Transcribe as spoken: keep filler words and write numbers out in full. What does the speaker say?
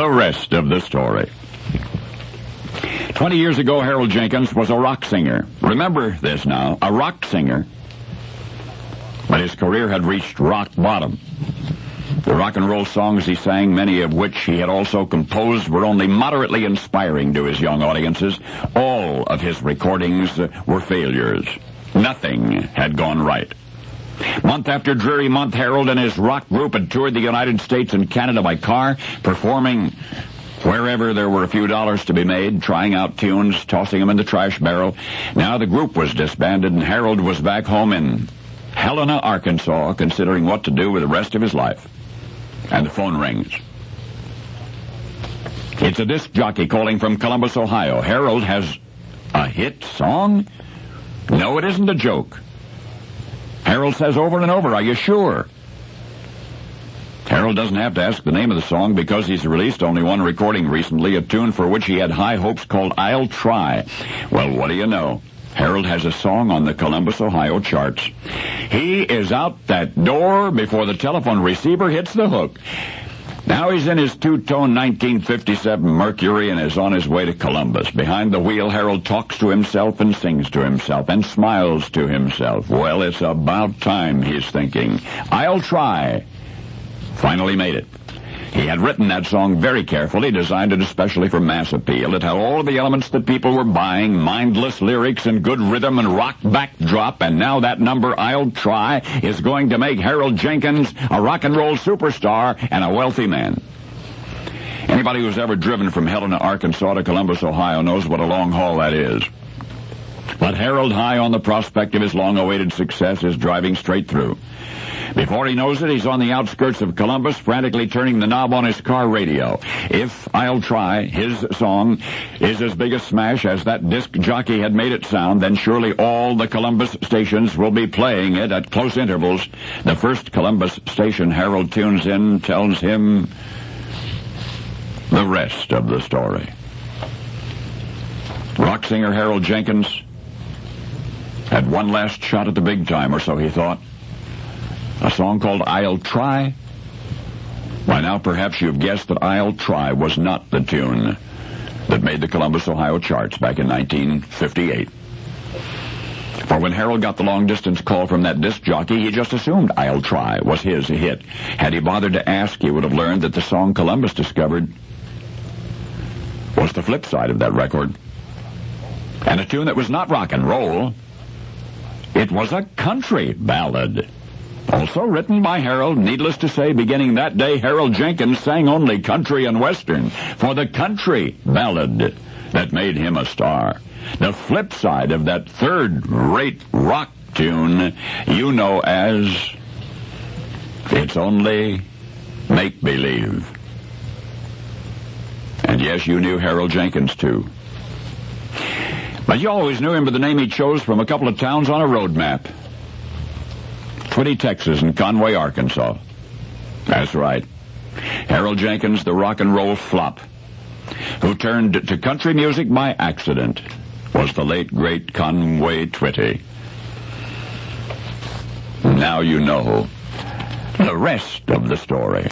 The rest of the story. Twenty years ago, Harold Jenkins was a rock singer. Remember this now, a rock singer. But his career had reached rock bottom. The rock and roll songs he sang, many of which he had also composed, were only moderately inspiring to his young audiences. All of his recordings were failures. Nothing had gone right. Month after dreary month, Harold and his rock group had toured the United States and Canada by car, performing wherever there were a few dollars to be made, trying out tunes, tossing them in the trash barrel. Now the group was disbanded, and Harold was back home in Helena, Arkansas, considering what to do with the rest of his life. And the phone rings. It's a disc jockey calling from Columbus, Ohio. Harold has a hit song? No, it isn't a joke. Harold says over and over, are you sure? Harold doesn't have to ask the name of the song because he's released only one recording recently, a tune for which he had high hopes called I'll Try. Well, what do you know? Harold has a song on the Columbus, Ohio charts. He is out that door before the telephone receiver hits the hook. Now he's in his two-tone nineteen fifty-seven Mercury and is on his way to Columbus. Behind the wheel, Harold talks to himself and sings to himself and smiles to himself. Well, it's about time, he's thinking. I'll try. Finally made it. He had written that song very carefully, designed it especially for mass appeal. It had all of the elements that people were buying, mindless lyrics and good rhythm and rock backdrop, and now that number, I'll Try, is going to make Harold Jenkins a rock and roll superstar and a wealthy man. Anybody who's ever driven from Helena, Arkansas to Columbus, Ohio knows what a long haul that is. But Harold, high on the prospect of his long-awaited success, is driving straight through. Before he knows it, he's on the outskirts of Columbus, frantically turning the knob on his car radio. If I'll Try, his song, is as big a smash as that disc jockey had made it sound, then surely all the Columbus stations will be playing it at close intervals. The first Columbus station Harold tunes in tells him the rest of the story. Rock singer Harold Jenkins had one last shot at the big time, or so he thought. A song called I'll Try? By now, perhaps you've guessed that I'll Try was not the tune that made the Columbus, Ohio charts back in nineteen fifty-eight. For when Harold got the long-distance call from that disc jockey, he just assumed I'll Try was his hit. Had he bothered to ask, he would have learned that the song Columbus discovered was the flip side of that record. And a tune that was not rock and roll. It was a country ballad. Also written by Harold. Needless to say, beginning that day, Harold Jenkins sang only country and western for the country ballad that made him a star. The flip side of that third-rate rock tune you know as It's Only Make-Believe. And yes, you knew Harold Jenkins, too. But you always knew him by the name he chose from a couple of towns on a road map. Twitty, Texas, and Conway, Arkansas. That's right. Harold Jenkins, the rock and roll flop, who turned to country music by accident, was the late, great Conway Twitty. Now you know the rest of the story.